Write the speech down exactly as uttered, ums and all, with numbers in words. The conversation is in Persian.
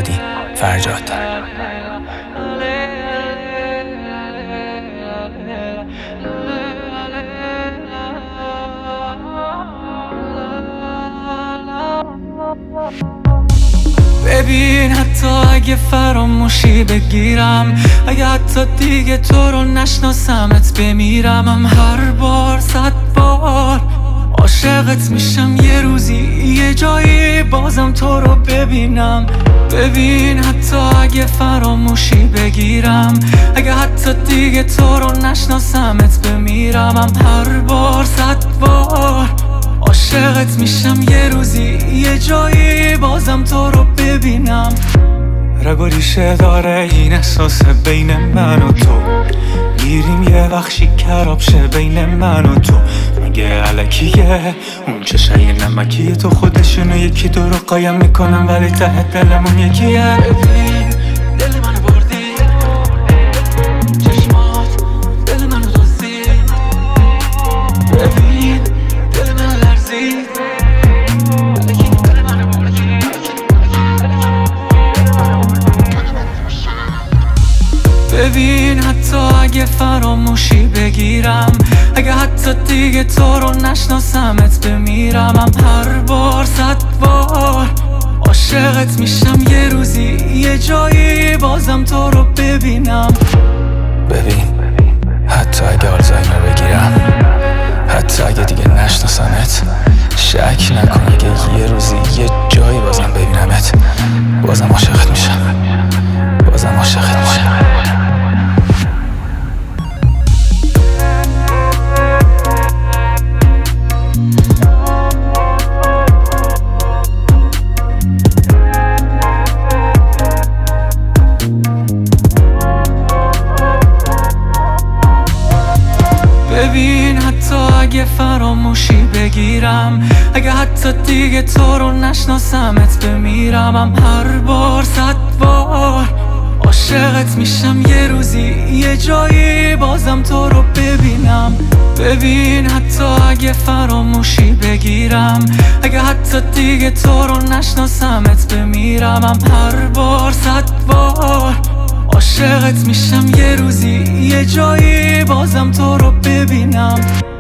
هادی فرجاد. ببین حتی اگه فراموشی بگیرم، اگه حتی دیگه تو رو نشناسمت بمیرم، هم هر بار صد بار عاشقت میشم، یه روزی یه جایی بازم تو رو ببینم. ببین حتی اگه فراموشی بگیرم، اگه حتی دیگه تو رو نشناسمت بمیرم، هم هر بار صد بار عاشقت میشم، یه روزی یه جایی بازم تو رو ببینم. رگ و ریشه داره این احساس بین من و تو، میریم یه بخشی کراب شه بین من و تو. میگه علکیه اون چشای نمکیه، تو خودشونو یکی دو رو قایم میکنم ولی ته دلمون یکیه. ببین دل منو بردی، چشمات دل منو دزدی، ببین دل منو لرزید، ببین حتی اگه فراموشی بگیرم، اگه حتی دیگه تو رو نشناسمت بمیرم، هم هر بار صد بار عاشقت میشم، یه روزی یه جایی بازم تو رو ببینم. ببین حتی اگه آلزایمر بگیرم، حتی اگه دیگه نشناسمت، شک نکن اگه یه روزی یه جایی بازم ببینمت، بازم عاشقت میشم، بازم عاشقت میشم. ببین حتی اگه فراموشی بگیرم، اگه حتی دیگه تو رو نشناسمت بمیرم، هم هر بار صد بار عاشقت میشم، یه روزی یه جایی بازم تو رو ببینم. ببین حتی اگه فراموشی بگیرم، اگه حتی دیگه تو رو نشناسمت بمیرم، هم هر بار صد بار عاشقت میشم، یه روزی یه جایی بازم تو رو ببینم.